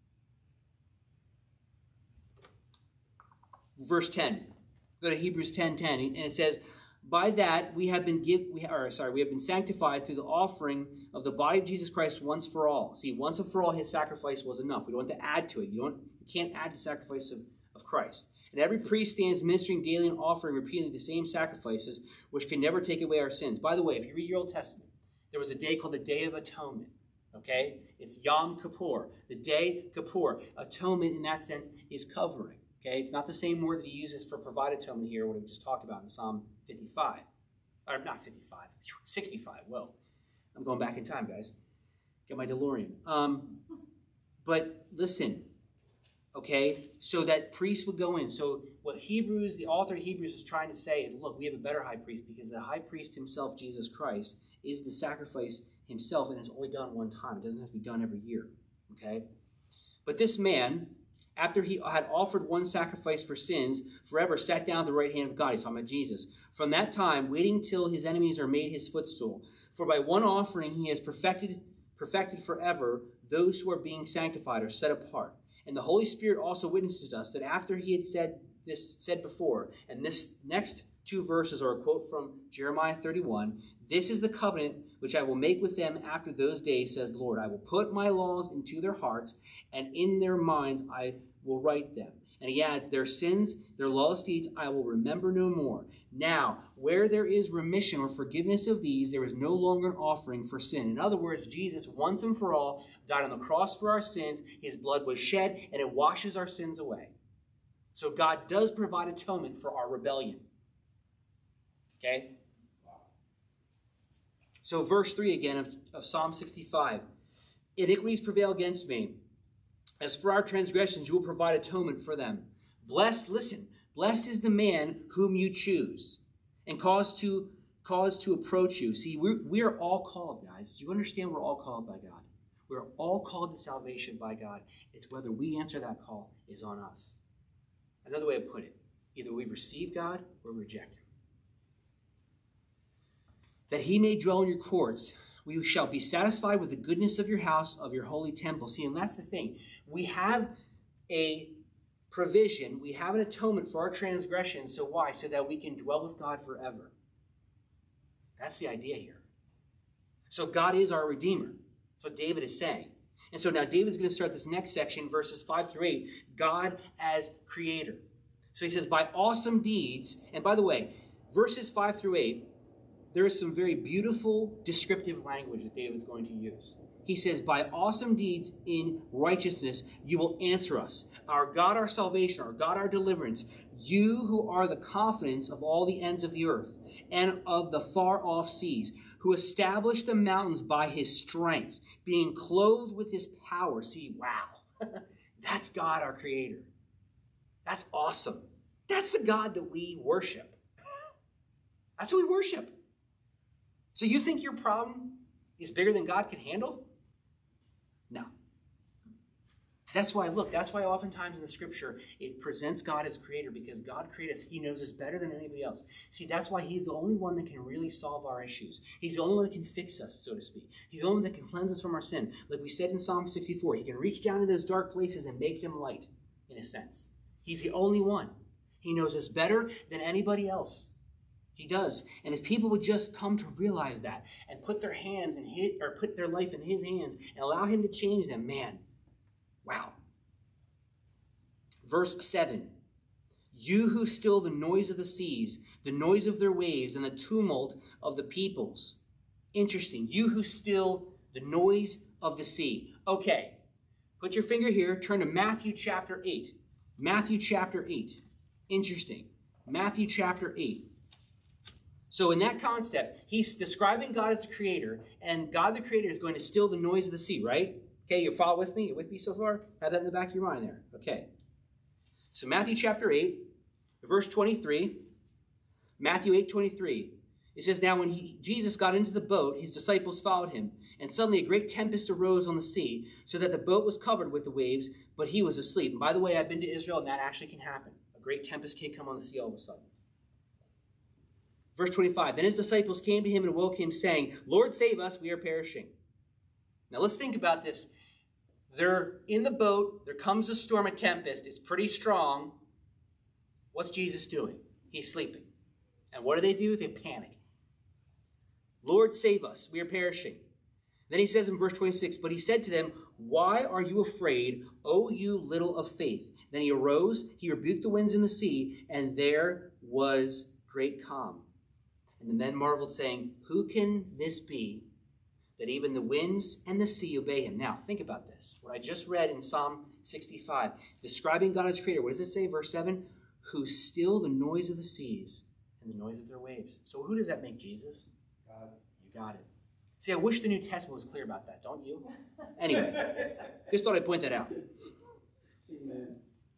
verse ten. Go to Hebrews ten ten, and it says, by that we have been give, we are sorry, we have been sanctified through the offering of the body of Jesus Christ once for all. See, once and for all, his sacrifice was enough. We don't have to add to it. You don't, you can't add the sacrifice of, of Christ. And every priest stands ministering daily and offering repeatedly the same sacrifices, which can never take away our sins. By the way, if you read your Old Testament, there was a day called the Day of Atonement. Okay, it's Yom Kippur, the Day Kippur. Atonement, in that sense, is covering. Okay, it's not the same word that he uses for provide atonement here, what we just talked about in Psalm fifty-five. Or not fifty-five, sixty-five. Whoa. I'm going back in time, guys. Get my DeLorean. Um, but listen, okay, so that priest would go in. So what Hebrews, the author of Hebrews is trying to say is, look, we have a better high priest because the high priest himself, Jesus Christ, is the sacrifice himself, and it's only done one time. It doesn't have to be done every year, okay? But this man, after he had offered one sacrifice for sins, forever sat down at the right hand of God. He's talking about Jesus. From that time, waiting till his enemies are made his footstool. For by one offering he has perfected, perfected forever those who are being sanctified or set apart. And the Holy Spirit also witnesses to us that after he had said this said before, and this next two verses are a quote from Jeremiah thirty-one, this is the covenant which I will make with them after those days, says the Lord. I will put my laws into their hearts, and in their minds I will write them. And he adds, their sins, their lawless deeds, I will remember no more. Now, where there is remission or forgiveness of these, there is no longer an offering for sin. In other words, Jesus, once and for all, died on the cross for our sins. His blood was shed, and it washes our sins away. So God does provide atonement for our rebellion. Okay? So verse three again of, of Psalm sixty-five. Iniquities prevail against me. As for our transgressions, you will provide atonement for them. Blessed, listen, blessed is the man whom you choose and cause to cause to approach you. See, we're, we are all called, guys. Do you understand we're all called by God? We're all called to salvation by God. It's whether we answer that call is on us. Another way to put it, either we receive God or reject him. That he may dwell in your courts, we shall be satisfied with the goodness of your house, of your holy temple. See, and that's the thing. We have a provision. We have an atonement for our transgression. So why? So that we can dwell with God forever. That's the idea here. So God is our Redeemer. That's what David is saying. And so now David's going to start this next section, verses five through eight, God as Creator. So he says, by awesome deeds, and by the way, verses five through eight, there is some very beautiful descriptive language that David's going to use. He says, by awesome deeds in righteousness, you will answer us. Our God, our salvation, our God, our deliverance, you who are the confidence of all the ends of the earth and of the far-off seas, who established the mountains by his strength, being clothed with his power. See, wow. That's God, our Creator. That's awesome. That's the God that we worship. That's who we worship. So you think your problem is bigger than God can handle? No. That's why, look, that's why oftentimes in the scripture it presents God as creator, because God created us. He knows us better than anybody else. See, that's why he's the only one that can really solve our issues. He's the only one that can fix us, so to speak. He's the only one that can cleanse us from our sin. Like we said in Psalm sixty-four, he can reach down into those dark places and make them light, in a sense. He's the only one. He knows us better than anybody else. He does. And if people would just come to realize that and put their hands in his, or put their life in his hands and allow him to change them, man, wow. Verse seven, you who still the noise of the seas, the noise of their waves, and the tumult of the peoples. Interesting. You who still the noise of the sea. Okay, put your finger here. Turn to Matthew chapter eight. Matthew chapter eight. Interesting. Matthew chapter eight. So in that concept, he's describing God as the creator, and God the creator is going to still the noise of the sea, right? Okay, you follow with me? You with me so far? Have that in the back of your mind there. Okay. So Matthew chapter eight, verse twenty-three. Matthew eight twenty-three. It says, now when he, Jesus got into the boat, his disciples followed him. And suddenly a great tempest arose on the sea, so that the boat was covered with the waves, but he was asleep. And by the way, I've been to Israel, and that actually can happen. A great tempest can come on the sea all of a sudden. Verse twenty-five, then his disciples came to him and woke him, saying, Lord, save us, we are perishing. Now let's think about this. They're in the boat. There comes a storm, a tempest. It's pretty strong. What's Jesus doing? He's sleeping. And what do they do? They panic. Lord, save us, we are perishing. Then he says in verse twenty-six, but he said to them, why are you afraid, O you little of faith? Then he arose, he rebuked the winds and the sea, and there was great calm. And the men marveled, saying, who can this be, that even the winds and the sea obey him? Now, think about this. What I just read in Psalm sixty-five, describing God as creator. What does it say? Verse seven, who still the noise of the seas and the noise of their waves. So who does that make? Jesus? God. You got it. See, I wish the New Testament was clear about that, don't you? Anyway, just thought I'd point that out. Amen.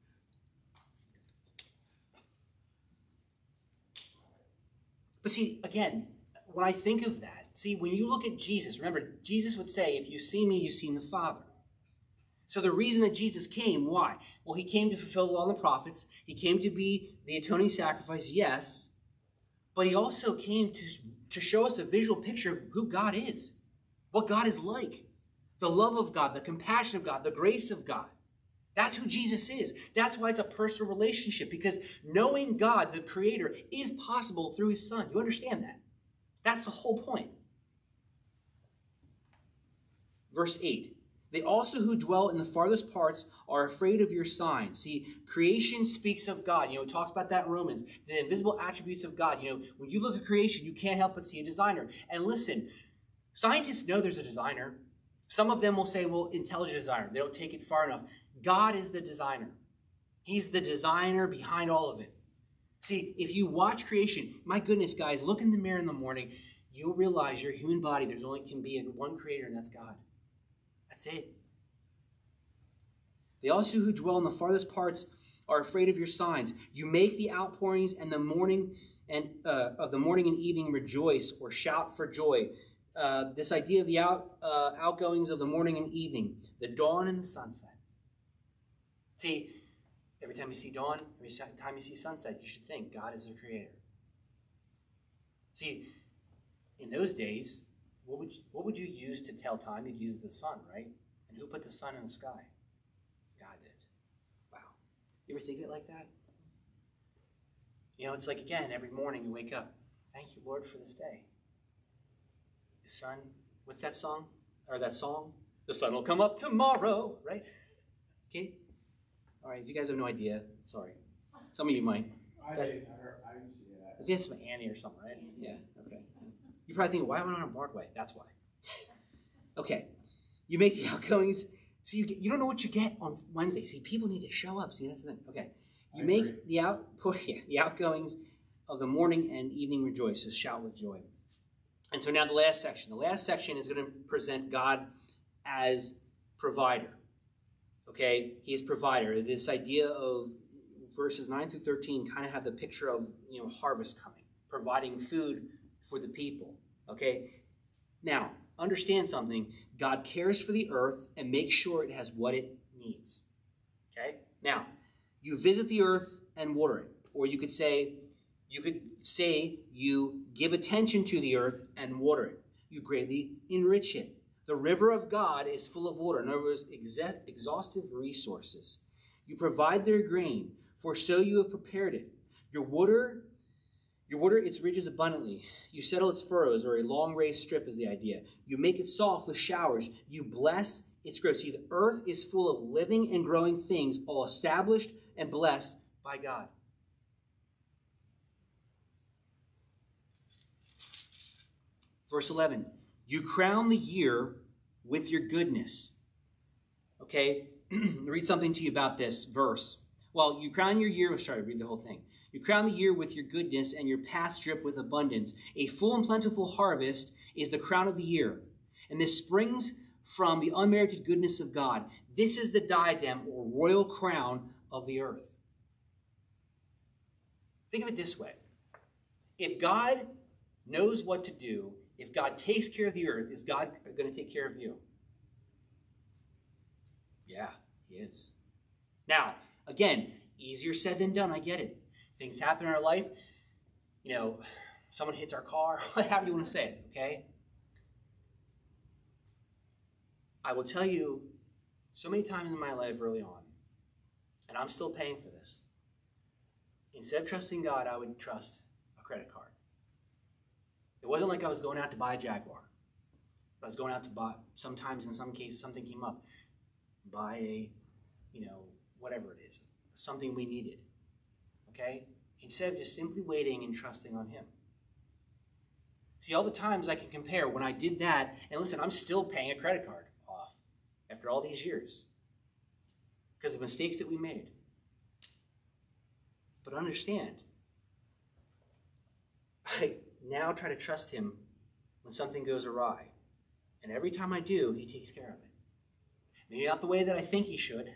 But see, again, when I think of that, see, when you look at Jesus, remember, Jesus would say, if you see me, you've seen the Father. So the reason that Jesus came, why? Well, he came to fulfill the law and the prophets. He came to be the atoning sacrifice, yes. But he also came to, to show us a visual picture of who God is, what God is like, the love of God, the compassion of God, the grace of God. That's who Jesus is. That's why it's a personal relationship, because knowing God, the Creator, is possible through his Son. You understand that? That's the whole point. Verse eight. They also who dwell in the farthest parts are afraid of your signs. See, creation speaks of God. You know, it talks about that in Romans. The invisible attributes of God. You know, when you look at creation, you can't help but see a designer. And listen, scientists know there's a designer. Some of them will say, well, intelligent designer. They don't take it far enough. God is the designer. He's the designer behind all of it. See, if you watch creation, my goodness, guys, look in the mirror in the morning, you'll realize your human body, there's only can be one creator, and that's God. That's it. They also who dwell in the farthest parts are afraid of your signs. You make the outpourings and the morning and uh, of the morning and evening rejoice or shout for joy. Uh, this idea of the out uh, outgoings of the morning and evening, the dawn and the sunset. See, every time you see dawn, every time you see sunset, you should think God is the creator. See, in those days, what would you, what would you use to tell time? You'd use the sun, right? And who put the sun in the sky? God did. Wow. You ever think of it like that? You know, it's like, again, every morning you wake up. Thank you, Lord, for this day. The sun, what's that song? Or that song? The sun will come up tomorrow, right? Okay? All right, if you guys have no idea, sorry. Some of you might. I That's, did. I heard. I didn't see that. I think it's from Annie or something, right? Yeah, okay. You're probably thinking, why am I on a Parkway? That's why. Okay. You make the outgoings. See, you, get, you don't know what you get on Wednesday. See, people need to show up. See, that's the thing. Okay. You I make agree. the out yeah, the outgoings of the morning and evening rejoice. So shout with joy. And so now the last section. The last section is going to present God as provider. Okay? He is provider. This idea of verses nine through thirteen kind of have the picture of, you know, harvest coming, providing food for the people. Okay? Now, understand something. God cares for the earth and makes sure it has what it needs. Okay? Now, you visit the earth and water it. Or you could say, you could say you give attention to the earth and water it. You greatly enrich it. The river of God is full of water. In other words, exa- exhaustive resources. You provide their grain, for so you have prepared it. Your water, your water its ridges abundantly. You settle its furrows, or a long raised strip is the idea. You make it soft with showers. You bless its growth. See, the earth is full of living and growing things, all established and blessed by God. Verse eleven, you crown the year with your goodness. Okay, read something to you about this verse. Well, you crown your year, sorry, read the whole thing. You crown the year with your goodness, and your paths drip with abundance. A full and plentiful harvest is the crown of the year. And this springs from the unmerited goodness of God. This is the diadem or royal crown of the earth. Think of it this way. If God knows what to do, if God takes care of the earth, is God going to take care of you? Yeah, he is. Now, again, easier said than done. I get it. Things happen in our life. You know, someone hits our car, whatever you want to say it, okay? I will tell you so many times in my life early on, and I'm still paying for this. Instead of trusting God, I would trust a credit card. It wasn't like I was going out to buy a Jaguar. I was going out to buy, sometimes in some cases, something came up. Buy a, you know, whatever it is, something we needed. Okay? Instead of just simply waiting and trusting on him. See, all the times I can compare when I did that, and listen, I'm still paying a credit card off after all these years because of mistakes that we made. But understand, I now try to trust him when something goes awry. And every time I do, he takes care of it. Maybe not the way that I think he should,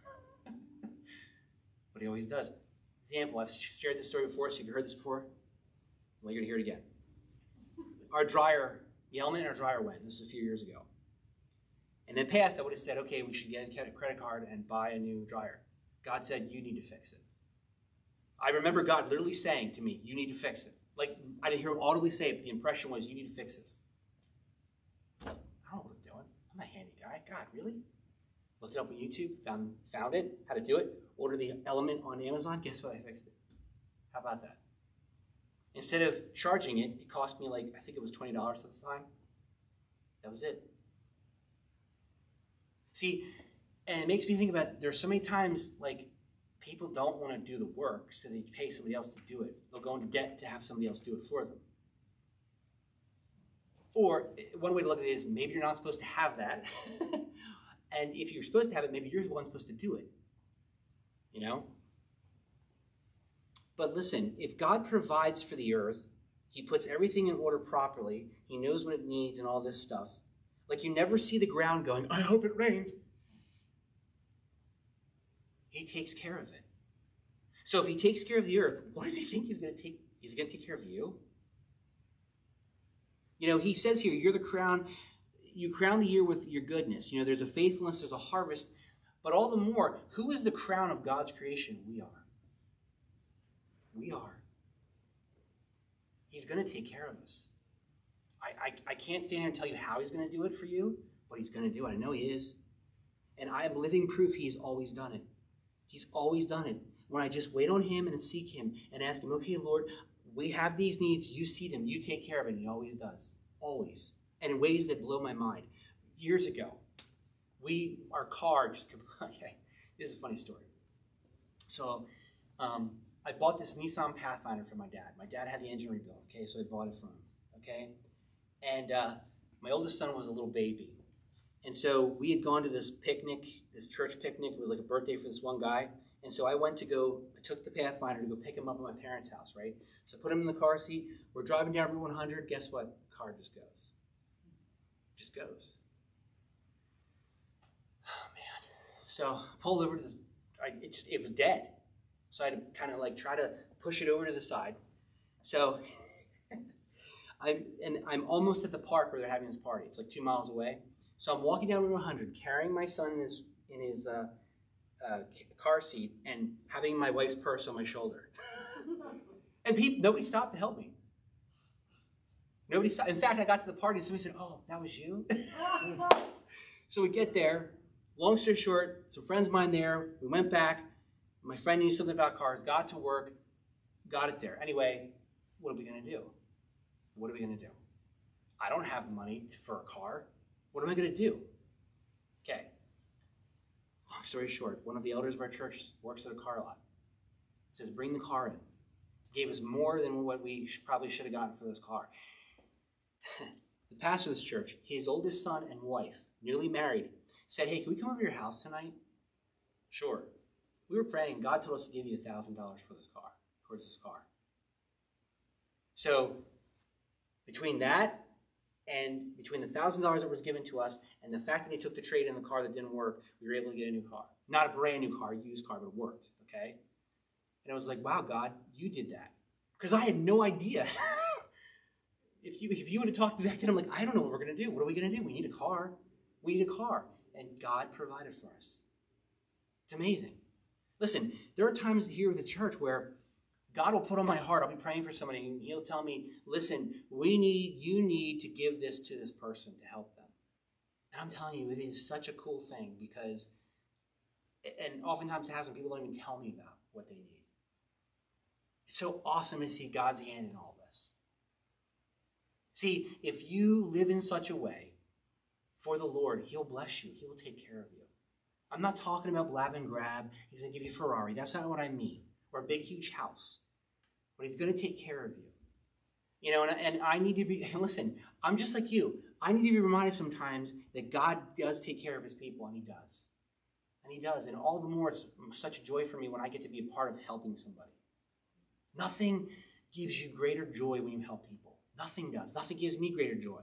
but he always does. Example, I've shared this story before, so if you've heard this before, well, you're going to hear it again. Our dryer, the element in our dryer went. This was a few years ago. And in the past, I would have said, okay, we should get a credit card and buy a new dryer. God said, you need to fix it. I remember God literally saying to me, you need to fix it. Like, I didn't hear him audibly say it, but the impression was, you need to fix this. I don't know what I'm doing. I'm a handy guy. God, really? Looked it up on YouTube, found, found it, how to do it, ordered the element on Amazon. Guess what? I fixed it. How about that? Instead of charging it, it cost me like, I think it was twenty dollars at the time. That was it. See, and it makes me think about, there's so many times, like, people don't want to do the work, so they pay somebody else to do it. They'll go into debt to have somebody else do it for them. Or one way to look at it is, maybe you're not supposed to have that. And if you're supposed to have it, maybe you're the one supposed to do it. You know? But listen, if God provides for the earth, he puts everything in order properly, he knows what it needs and all this stuff. Like, you never see the ground going, I hope it rains. He takes care of it. So if he takes care of the earth, what does he think he's going to take? He's going to take care of you? You know, he says here, you're the crown. You crown the year with your goodness. You know, there's a faithfulness, there's a harvest. But all the more, who is the crown of God's creation? We are. We are. He's going to take care of us. I, I, I can't stand here and tell you how he's going to do it for you, but he's going to do it. I know he is. And I am living proof he's always done it. He's always done it. When I just wait on him and seek him and ask him, okay, Lord, we have these needs. You see them. You take care of it. And he always does. Always. And in ways that blow my mind. Years ago, we, our car just, okay, this is a funny story. So um, I bought this Nissan Pathfinder for my dad. My dad had the engine rebuilt, okay, so I bought it for him, okay? And uh, my oldest son was a little baby. And so we had gone to this picnic, this church picnic. It was like a birthday for this one guy. And so I went to go, I took the Pathfinder to go pick him up at my parents' house, right? So I put him in the car seat. We're driving down Route one hundred. Guess what? The car just goes. Just goes. Oh, man. So I pulled over to the, I, it just, it was dead. So I had to kind of like try to push it over to the side. So I'm and I'm almost at the park where they're having this party. It's like two miles away. So I'm walking down Route one hundred, carrying my son in his in his uh, uh, car seat, and having my wife's purse on my shoulder. And people, nobody stopped to help me. Nobody stopped. In fact, I got to the party and somebody said, "Oh, that was you." So we get there. Long story short, some friends of mine there. We went back. My friend knew something about cars. Got to work. Got it there. Anyway, what are we going to do? What are we going to do? I don't have money to, for a car. What am I going to do? Okay. Long story short, one of the elders of our church works at a car lot. Says, bring the car in. Gave us more than what we should, probably should have gotten for this car. The pastor of this church, his oldest son and wife, newly married, said, hey, can we come over to your house tonight? Sure. We were praying. God told us to give you one thousand dollars for this car, towards this car. So between that and between the one thousand dollars that was given to us and the fact that they took the trade in the car that didn't work, we were able to get a new car. Not a brand new car, a used car, but it worked, okay? And I was like, wow, God, you did that. Because I had no idea. if you if you would have talked to me back then, I'm like, I don't know what we're going to do. What are we going to do? We need a car. We need a car. And God provided for us. It's amazing. Listen, there are times here at the church where God will put on my heart, I'll be praying for somebody, and he'll tell me, listen, we need, you need to give this to this person to help them. And I'm telling you, it is such a cool thing because, and oftentimes it happens when people don't even tell me about what they need. It's so awesome to see God's hand in all this. See, if you live in such a way for the Lord, he'll bless you. He will take care of you. I'm not talking about blab and grab. He's going to give you a Ferrari. That's not what I mean. Or a big, huge house. But he's going to take care of you. You know, and, and I need to be, listen, I'm just like you. I need to be reminded sometimes that God does take care of his people, and he does. And he does. And all the more, it's such a joy for me when I get to be a part of helping somebody. Nothing gives you greater joy when you help people. Nothing does. Nothing gives me greater joy.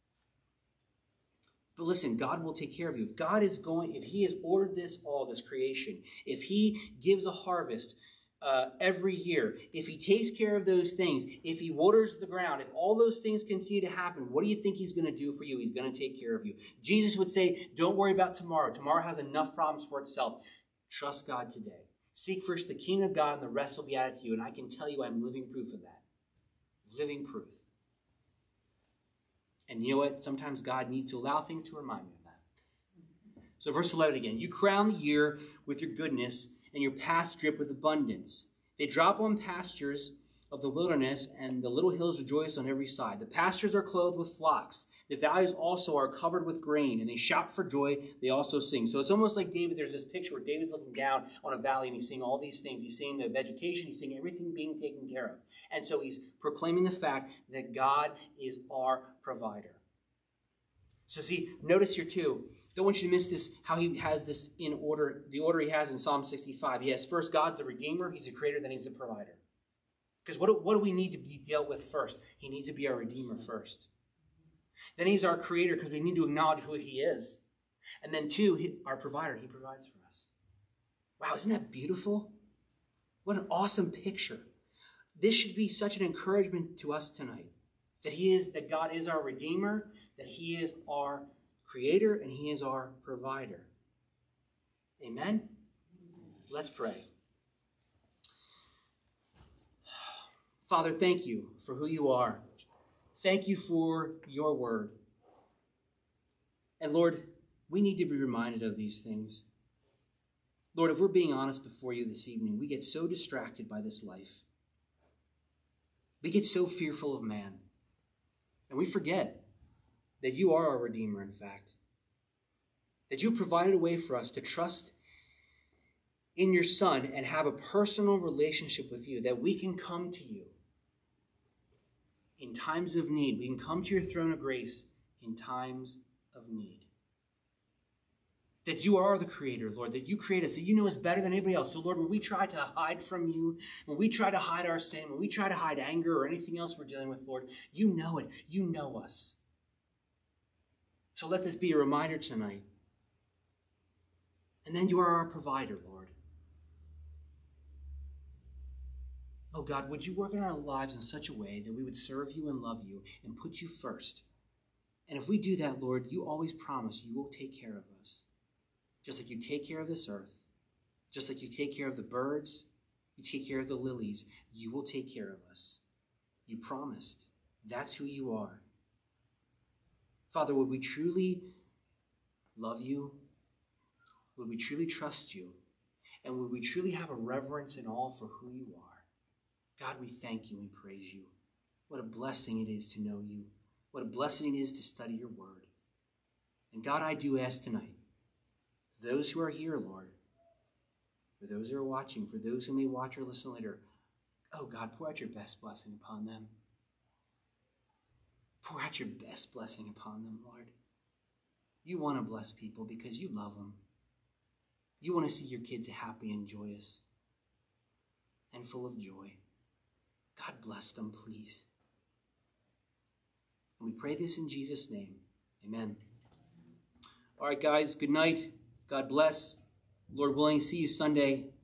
But listen, God will take care of you. If God is going, if he has ordered this all, this creation, if he gives a harvest uh, every year, if he takes care of those things, if he waters the ground, if all those things continue to happen, what do you think he's going to do for you? He's going to take care of you. Jesus would say, don't worry about tomorrow. Tomorrow has enough problems for itself. Trust God today. Seek first the kingdom of God, and the rest will be added to you. And I can tell you I'm living proof of that. Living proof. And you know what? Sometimes God needs to allow things to remind me of that. So verse eleven again. You crown the year with your goodness, and your paths drip with abundance. They drop on pastures of the wilderness, and the little hills rejoice on every side. The pastures are clothed with flocks. The valleys also are covered with grain, and they shout for joy. They also sing. So it's almost like David. There's this picture where David's looking down on a valley, and he's seeing all these things. He's seeing the vegetation. He's seeing everything being taken care of. And so he's proclaiming the fact that God is our provider. So see, notice here too, don't want you to miss this, how he has this in order, the order he has in Psalm sixty-five. He has first God's the Redeemer, he's a creator, then he's a provider. Because what do, what do we need to be dealt with first? He needs to be our Redeemer first. Then he's our creator because we need to acknowledge who he is. And then two, he, our provider, he provides for us. Wow, isn't that beautiful? What an awesome picture. This should be such an encouragement to us tonight. That he is, that God is our Redeemer, that he is our creator, and he is our provider. Amen? Let's pray. Father, thank you for who you are. Thank you for your word. And Lord, we need to be reminded of these things. Lord, if we're being honest before you this evening, we get so distracted by this life. We get so fearful of man. And we forget that you are our Redeemer, in fact. That you provided a way for us to trust in your Son and have a personal relationship with you, that we can come to you in times of need. We can come to your throne of grace in times of need. That you are the creator, Lord, that you create us, that you know us better than anybody else. So, Lord, when we try to hide from you, when we try to hide our sin, when we try to hide anger or anything else we're dealing with, Lord, you know it. You know us. So let this be a reminder tonight. And then you are our provider, Lord. Oh God, would you work in our lives in such a way that we would serve you and love you and put you first? And if we do that, Lord, you always promise you will take care of us. Just like you take care of this earth, just like you take care of the birds, you take care of the lilies, you will take care of us. You promised. That's who you are. Father, would we truly love you? Would we truly trust you? And would we truly have a reverence and awe for who you are? God, we thank you and praise you. What a blessing it is to know you. What a blessing it is to study your word. And God, I do ask tonight, for those who are here, Lord, for those who are watching, for those who may watch or listen later, oh God, pour out your best blessing upon them. Pour out your best blessing upon them, Lord. You want to bless people because you love them. You want to see your kids happy and joyous and full of joy. God bless them, please. And we pray this in Jesus' name. Amen. All right, guys, good night. God bless. Lord willing, see you Sunday.